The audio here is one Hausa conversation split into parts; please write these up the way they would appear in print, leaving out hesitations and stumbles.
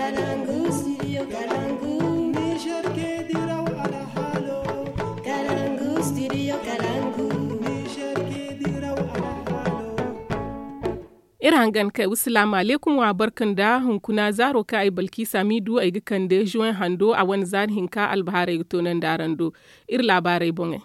Kalangu, studio Kalangu. Niger ke diraw ala halo. Kalangu, studio Kalangu. Niger ke diraw ala halo. Irangan kai assalamu alaikum wa barkan da hunkuna zaro ka ai balki samidu ai gikan da juwan hando a wani zarhin ka albahare tonan darando ir labarai bonge.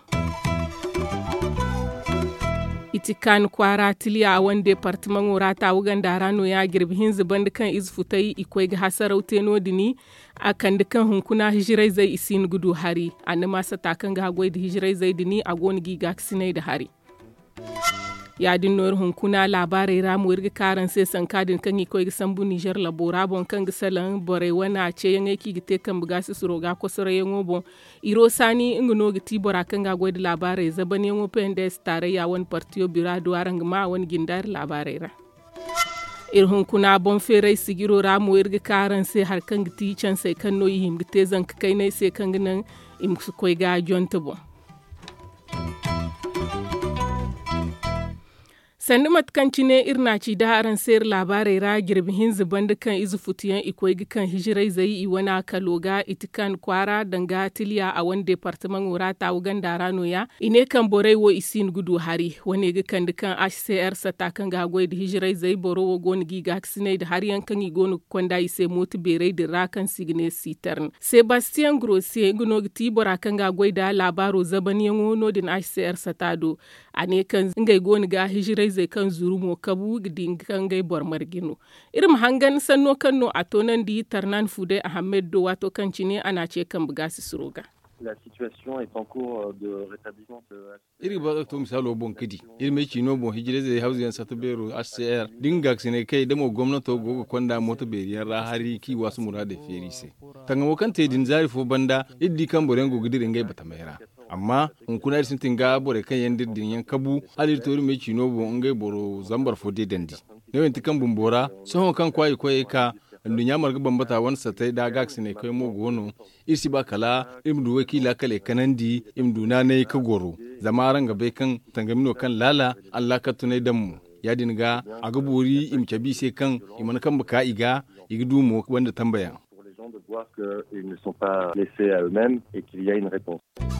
Itikan kwara tiliya a wani departement wura ta wugan da rano ya girbi hinzi bandi kan izfutai ikwai ga hasaraute nodini a kan dukan hunkuna hijirai zai isin gudu hari a nima sata kan ga hagwai da hijirai zai dini a gonigi ga kisinai da hari. Yadin noyar hunkuna labarai ramu irga karan sai sankadin kan ikwai ga sambu Niger labora bon kan ga salan bore wana ce yan aiki gite kan buga su suroga ko sore yan obon iro sani ingno ga tibora kan ga gwai da labarai zaban yan open des tare ya wani partiyo birado arang ma wani gindar labarai ra hunkuna bon ferai sigiro ramu irga karan sai har kan giti can sai kan noyi him gite zan kai nai sai kan ginan im su koi ga jonta bon sannu matkanci ne irna ci da haran sayar labarai ra girbihin zuban dukan izu futiyan ikwai gikan hijirai zai yi wani kaloga itikan kwara danga tiliya a wani departement wura ta wugan da rano ya ine kan borai wo isin gudu hari wani gikan dukan HCR sata kan gagwai da hijirai zai boro wo goni giga sinai da har yankan yi goni kwanda ise motu berai da rakan signe sitern Sebastian Grossier gino giti bora kan gagwai da labaro zaban yan wono din HCR sata do a ne kan ngai goni ga hijirai zai kan zuru mo kabu gidin kan gai bormar gino irin hangan sanno kanno a tonan di tarnan fude Ahmed do wato kan cine ana ce kan buga su suroga. La situation est en cours de rétablissement. Iri ba to misalo bon kidi iri me chino bon hijire zai hauzi yan satubero HCR dinga sine kai da mo gwamnato gogo kwanda moto beriyan rahari ki wasu murade ferise tanga mo kan te din zari fo banda iddi kan borengo gidirin gai bata mayra amma in kuna sun tinga bore kan yan dirdin yan kabu alir tori me chino bon ngai boro zambar fo de dandi ne wenti kan bumbora so kan kwai ka dunya marga bambata wani satai da gaksi ne kai mo gono isi ba kala imdu wakila kale kanandi imdu na ne ka goro zamaran gabe kan tangamino kan lala Allah ka tunai dan mu ya dinga a gabori imcabi sai kan iman kan baka iga igdu mu wanda tambaya pour les gens de voir que ils ne sont pas laissés à eux-mêmes et qu'il y a une réponse.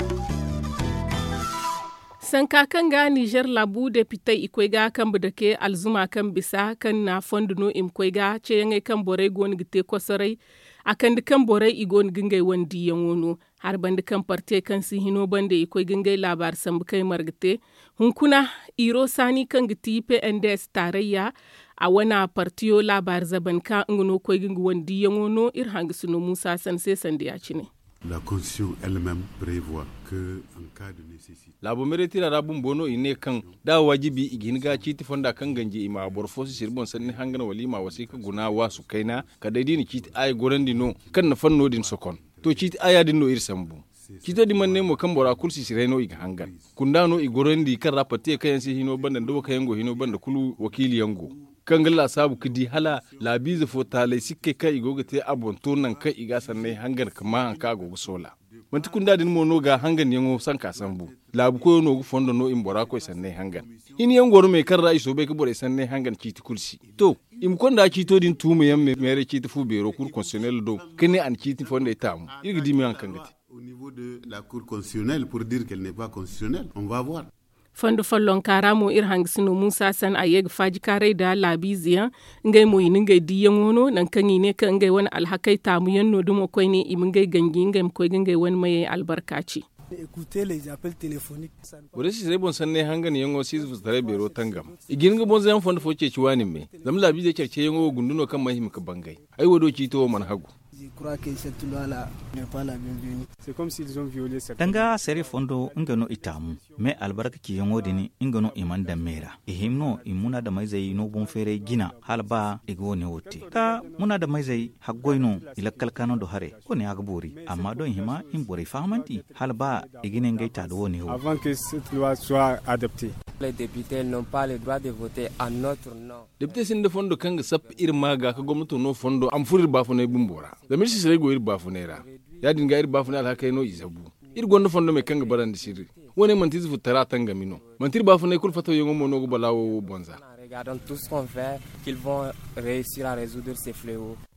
Sanka kan ga Niger labu da fitai ikwai ga kan da ke alzuma kan bisa kan na fonduno imkwai ga ce yangai kan borai gon gite kosarai akan da kan borai igon gingai wandi yan wono har bandi kan parte kan si hino bande ikwai gingai labar sambu kai margite hunkuna iro sani kan giti PNDS tarayya a wana partiyo labar zaban ka ngono koi gingu wandi yan wono irhang suno Musa san sai sande ya ci ne. La Constitution elle-même prévoit que en cas de nécessité. Labo mereti la rabun bono ine kan da wajibi iginga citi fonda kan ganje ima borfosi sirbon sanni hangana walima wasika guna wasu kaina ka daidini citi ay gorandi no kan na fanno din sokon to citi aya din no irsambu cito di manne mo kan bora kursi sireno iga hangan kundano igorandi kan rapate kayan si hino banda ndo kayango hino banda kulu wakili yango kan galla sabu kidi hala labize fo tale sikke kai igogate abon tonan kai iga sanne hangan kama hanka gogo sola manti kunda din mo no ga hangan yango sanka sambu labu ko no fondo no imbora ko sanne hangan in yango me kan rai so be ko bore sanne hangan citi kursi to im konda cito din tumu yamme mere citi fu bero kur constitutionnel do kene an citi fonde tamu irgidi mi hankangati au niveau de la Cour constitutionnelle pour dire qu'elle n'est pas constitutionnelle on va voir. Fandu fallon karamo irhang sino Musa san ayeg faji kare da labiziya ngai mo yin ngai diyan wono nan kan ne kan ngai wani alhakai tamu yanno dumo koi ne imin ngai gangi ngai ko ngai wani mai albarkaci. Écoutez les appels téléphoniques. Wore si rebon sanne hangan yango sizu tare bero tangam igin ga bon zan fondo foce ci wani me zam labize cerce yango gunduno kan mahim ka bangai ai wodo ci to man hagu. Je crois que cette loi-là n'est pas la bienvenue. C'est comme s'ils ont violé cette danga sere fondo ngano itamu me albarka ki yango dini ingano imanda mera ihimno imuna da mai zai no bon fere gina halba ego ne wote ka muna da mai zai haggoino ila kalkano do hare ko ne agbori amma don hima in bore fahamanti halba igine ngaita do ne ho avant que cette loi soit adoptée. Les députés n'ont pas le droit de voter en notre nom. Député sinde fondo kanga sap irma ga ka gwamnati no fondo am furir ba fune bumbora da mirsi sere go ir ba funera ya dinga ir ba funela hakai no izabu ir gondo fondo me kanga barandi sirri woni man tizu futara tanga mino man tir ba fune kul fato yongo mono go balawo bonza Regardons tout ce qu'on fait qu'ils vont réussir à résoudre ces fléaux.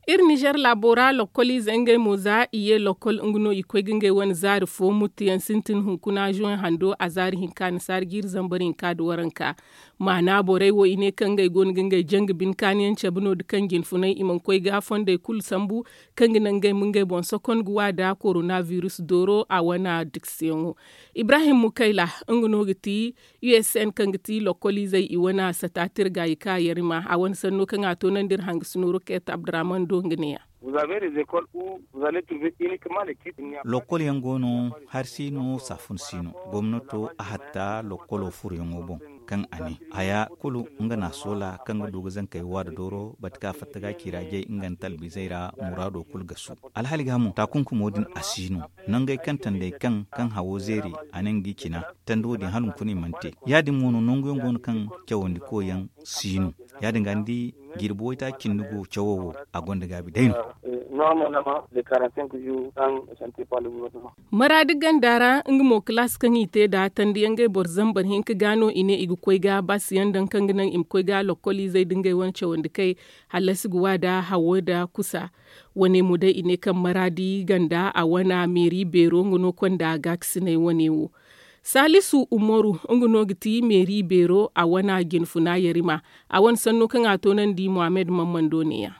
Ir Niger labora lokoli zenge moza iye lokol ngno ikwe genge wan zari fo mutiyan sintin hunkuna juan hando a zari hinka ni sargir zambarin ka da waranka. Mana borai wo ine kanga igon genge jang bin kaniyan chabno de kangin funai iman kwe ga fonde kul sambu kangi nangai mungai bon sokon guwa da coronavirus doro a wana diksiyongo. Ibrahim Mukaila ngno giti USN kangiti lokoli zai iwana satatir ga ika yarima a wani sanno kan ato nan dir hang sunuru ket Abdurrahman Dongineya. Lokol yangono har sino safun sino gwamnato a hatta lokolo fur yango bon kan ani aya kulu ngana sola kan dugu zan kai wada doro batka fataga kirage ingan talbi zaira murado kul gasu alhali gamu takunku modin asino nangai kan tande kan hawo zeri anan gikina tando din halun kuni mante yadin mono nongo yangono kan kyawandi koyan sino yadin gandi girbo ita kindugo chawo a gonda gabi daino maradi gandara ngmo class kan ite da tandi yangai borzambar hinka gano ine igu koiga basiyan dan kanginan im koiga lokoli zai dingai wance wanda kai halasuguwa da hawo da kusa wane mu dai ine kan maradi ganda a wana meri bero ngono kwanda gaksine wane wo Salisu Umaru nguno giti meri bero a wana ginfuna yarima a wan sanno kan atonan di Muhammad Mamman ya.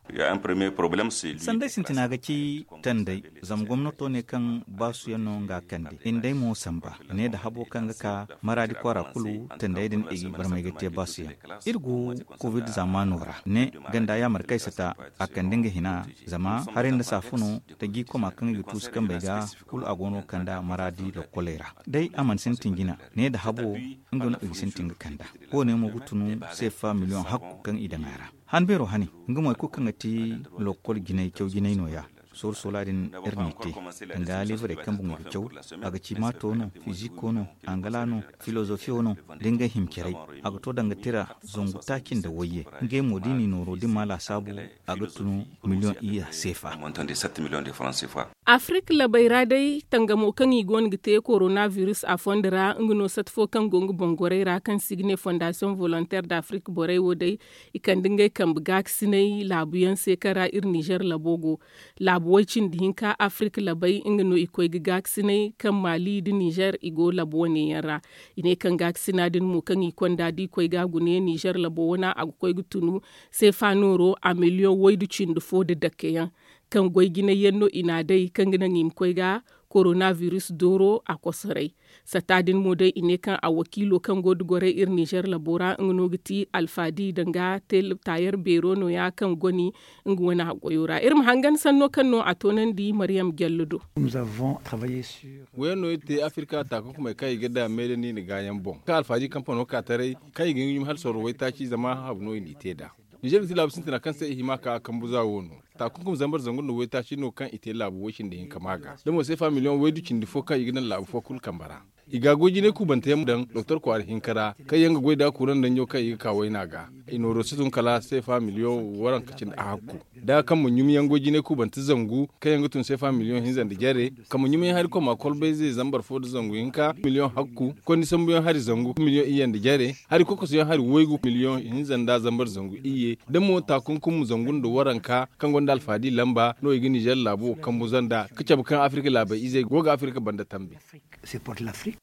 Sandai sintina ga ki tandai zam gwamnato ne kan basu yano ga kandi indai mo samba ne da habo kan ga ka maradi kwara kulu tandai din igi barmai gate basu ya irgu covid zamanora ne ganda ya markai sata akan dinga hina zama harin da safuno ta gi kuma kan gitu su kan bai ga kul agono kanda maradi da kolera dai aman sintin gina ne da habo ingono igi sintin ga kanda ko ne mo gutunu sefa miliyon hakku kan idan ara hanbero hani ngamo ko kan ati lokol ginay kew ginay noya sur soladin ernite nga livre kambu ngi kew aga ci matono physique no angalano philosophie no dinga himkirai aga to danga tira zongu takin da waye nge modini no rodi mala sabu aga tunu million iya sefa montant de 7 millions de francs CFA. Afrique la bayradai tangamo kan igon gite coronavirus a fondera ngno satfo kan gongu bongore ra kan signe fondation volontaire d'Afrique borai wodai ikan dinga kan vaccine labuyan sekara ir Niger labogo labuwacin dinka Afrique la bay ngno ikoy vaccine kan Mali di Niger igo labone yara ine kan vaccine din mu kan ikon dadi koy gagune Niger labona agoy gutunu sefanoro a million woydu cindu fo de dakkeyan kan goy gina yenno ina dai kan gina ngim koyga coronavirus doro a kosarai satadin modai ine kan a wakilo kan godu gore ir Niger labora ngogiti alfadi danga tel tayar bero no ya kan goni ngwana hakoyora irin hangan sanno kan no atonan di Maryam Gelludo. Nous avons travaillé sur weno ite Afrika ta ko kuma kai gida medeni ni gayan bon ka alfadi kampano ka tare kai gin hal soro wai ta ci zama habno ni teda Niger ti labsin tana kan sai himaka kan buza wono ta kunkum zambar zangun da wai ta ci no kan ite labu washin da yin kamaga dan mo sai fa miliyon wai dukin di foka yiginan labu fokul kambara iga goji ne ku banta yam dan Dr. Kwari Hinkara kai yanga goida kuran dan yau kai ka wai naga ino rositun kala sai fa miliyon waran kacin a hakku da kan mun yumi yan goji ne ku banta zangu kai yanga tun sai fa miliyon hinzan da jare kan mun yumi har ko ma kolbe zai zambar fo da zangu hinka miliyon hakku ko ni san biyan har zangu miliyon iyan da jare har ko sai har waigu miliyon hinzan da zambar zangu iye dan mo ta kunkum zangun da waranka kan gonda alfadi lamba no igi Niger labo kan buzanda kace bukan Afrika labai izai goga Afrika banda tambe c'est pour l'Afrique.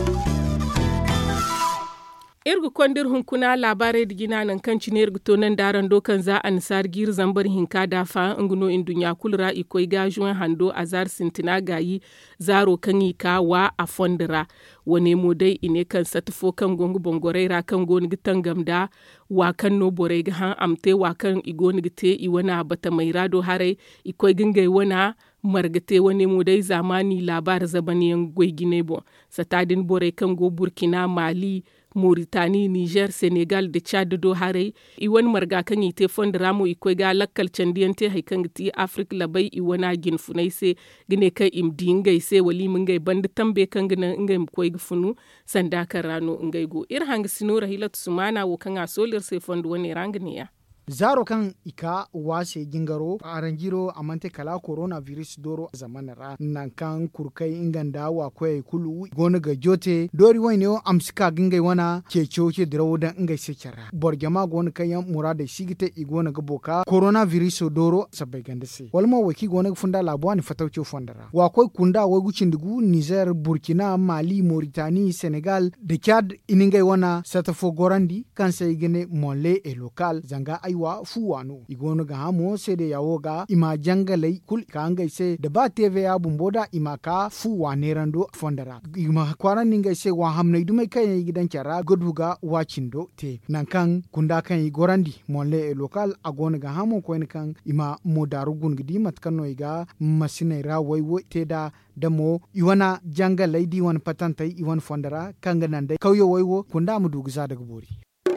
Irgu kondir hunkuna labarai da gina nan kan cine irgu tonan daren dokan za a nisar gir zambar hinka dafa nguno in dunya kulra ikoi gajuwan hando a zar sintina gayi zaro kan yi wa a fondira wane modai ine kan satufo kan gongu bongorai ra kan goni gitan gamda wa kan no borai ga han amte wa kan igoni gite iwana bata mai rado harai ikoi gingai wana margate wani modai zamani labar zabaniyan gwai gine bo satadin borai kan go Burkina Mali Mauritanie, Niger, Senegal da Chad do hare iwan marga kan ite fondra mu ikoi ga lakkal candiyante haikan giti Afrique labai iwana gin funai se gine kai imdingai se wali mungai band tambe kan gina ngai mkoi gfunu sanda karano ngai go ir hang sinora hilat sumana wo kan asolir se fond wani rangniya zaro kan ika wase gingaro arangiro amante kala coronavirus doro zamanara nan kan kurkai inganda wa kwai kulu gona ga jote dori wayne amsika gingai wana cecho ke drawdan ingai sekara borgama gona kayan murada sigite igona ga boka coronavirus doro sabai gandase walma waki gona funda labuani fataucho fondara wa kwai kunda wa gucindigu Niger, Burkina, Mali, Mauritanie, Senegal de Chad iningai wana satafo gorandi kan sai gene monle e local zanga aiwa fuwano igono ga hamo sede yawoga ima jangalai kul kangai se da ba tv ya bumboda ima ka fuwane rando fondara ima kwaran ningai se wa hamnai dumai kai gidan kyara goduga wacindo te nankan kunda kan gorandi monle e local agono ga hamo ko kan ima modarugun gidi matkano iga masine ra waiwo te da damo iwana jangalai di wan patantai iwan fondara kanga nande kauyo waiwo kunda mu dugza daga bori.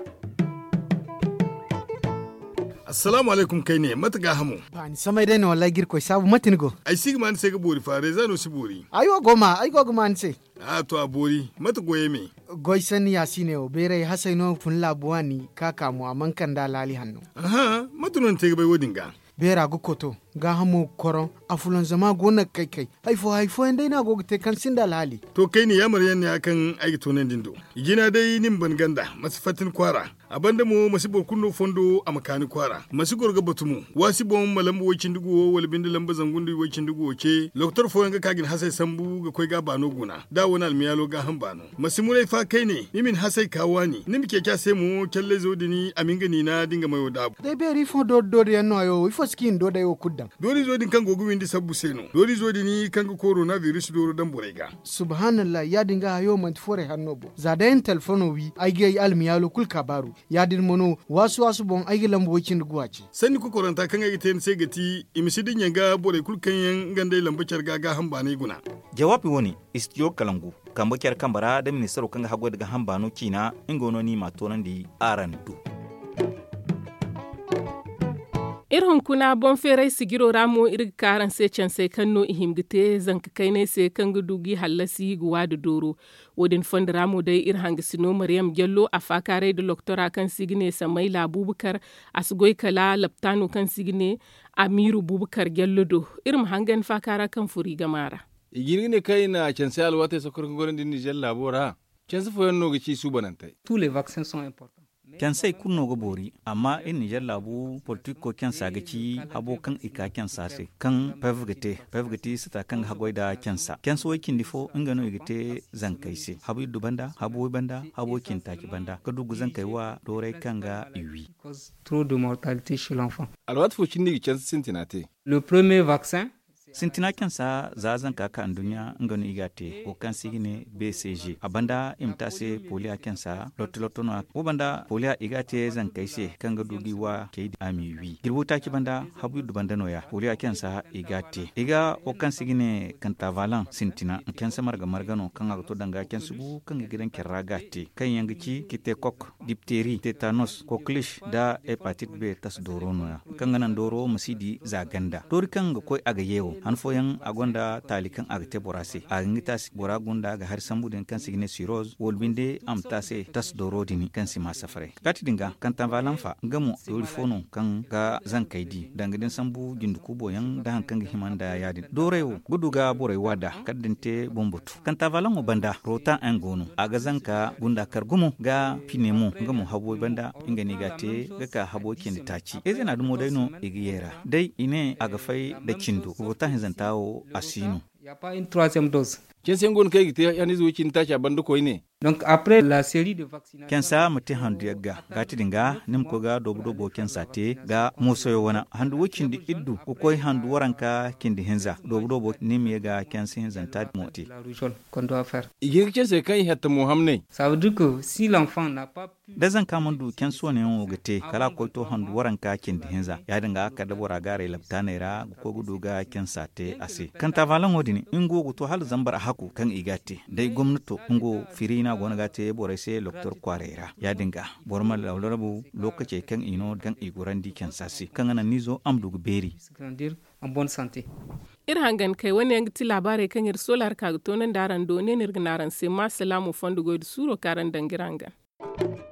Assalamu alaikum kai ne mataga hamu. Ba ni samai dai na wallahi girko sabu matinigo. Ai sigi man sai ga bori fare zano si bori. Ayo goma ai go man sai. To a bori mata goye me. Goisan yasine o bere hasaino fun labuwani kaka mu amankan da lali hannu. Aha matunon te ga bai wodinga. Bera gukoto ga hamu koron afulan zama gona kai haifo indai na gogo kan sinda lali to kai ne ya maryan ne akan aiki tonen dindo igina dai nin banganda masfatin kwara abanda mu masibor kunno fondo a makani kwara masigor ga batumu wasibon malambu wacin dugo wal bindi lamba zangundu wacin dugo ce doktor fo yanga kagin hasai sambu ga koi ga bano guna da wani almiyalo ga hambano masimurai fa kai ne nimin hasai kawani nim ke kya sai mu kelle zodini aminga ni na dinga mayo da dai beri fo do yanno ayo ifo skin do da yo kuddan dori zodin kan gogu windi sabbu seno dori zodini kan coronavirus doro dan borega subhanallah ya dinga hayo man fore hannobo zadayen telefono wi aige almiyalo kul kabaru ya din mono wasu bon aige lambo wakin guwace sani ku koranta kan aige ten sai gati imisidin yanga bore kul kan yan gande lambo charga ga hamba ne guna jawabi woni istiyo kalangu kambo kyar kambara da ministero kan hago daga hambano kina ingono ni matonan di arandu irhun kuna bon ferai sigiro ramo irga karan se can sai kanno ihimgite zanka kai ne sai kan gudugi hallasi guwa da doro wodin fond ramo dai irhang sino maryam gello a fakare da doktora kan sigine samai labubukar asgoi kala laptano kan sigine amiru bubukar gello do irin hangan fakara kan furi gamara igini ne kai na can sai alwata sakor goren din Niger labora can su foyan no gici su banantai tous les vaccins sont importants kyan sai kunno go bori amma in Niger labu politiko kyan sagaci habo kan ika kyan sase kan pevgete sita kan hagoida kyansa kyan so wakin difo ingano igite zankaise habu dubanda habo banda habo kintaki banda kadugu zankaiwa dore kanga iwi trop de mortalité chez l'enfant alwat fo chindi kyan sintinate le premier vaccin sintina kansa zazan kaka an duniya ngano igate o kan sigine BCG abanda imtase polia kansa lotono o banda polia igate zan kaise kanga dugi wa keidi amiwi girbuta ki banda habu du banda noya polia kansa igate iga o kan sigine kanta valan sintina kansa margano kanga to danga kansu kanga gidan kiragate kan yangici kite kok diphtherie tetanus coqueluche da hepatitis B tas doro noya kanga nan doro musidi zaganda dori kanga koy aga yewo han foyan agonda talikan agte borase agingitas boragunda ga har sambuden kan signe cirrhose wolbinde am tase tas dorodini kan sima safare kati dinga kan tanvalan fa gamu dori fono kan ga zankaidi dangiden sambu jinduku boyan da hankan himanda yadin dorewo guduga borai wada kaddinte bombutu kan tanvalan banda rota angono aga zanka gunda kargumu ga pinemu gamu habo banda ingani gate ga ka habo kin taci ezena dumo daino igiyera dai ine aga fai da cindo rota zantawo asino y a pas une troisième dose kensen gon kai gite yani zuwicin taci bandu koy ne donc après la série de vaccinations kensa muti handu yagga gati dinga nim ko ga dobu bo kensa te ga musoyo wana handu wucin di iddu ko koy handu waranka kindi henza dobu bo nim yega kensa henza ta moti la rougeole qu'on doit faire igir kense kai hatta muhamne ça veut dire que si l'enfant n'a pas pu dazan kamandu kenso ne o gate kala ko to handu waranka kindi henza ya dinga ka da bora gare laptanera ko gudu ga kensa te ase kan ta valan odini ingo to hal zambar haku kan igate dai gwamnato ingo firina gona gate bore sai doktor kwarera ya dinga bormal lawlarabu lokace kan ino dan igurandi kan sasi kan anan nizo amdugu beri grandir en bonne santé hangan kai wani yangi ti labare kan yir solar ka to nan daran do ne nirgnaran sai ma salamu fondugo suro karan dangirangan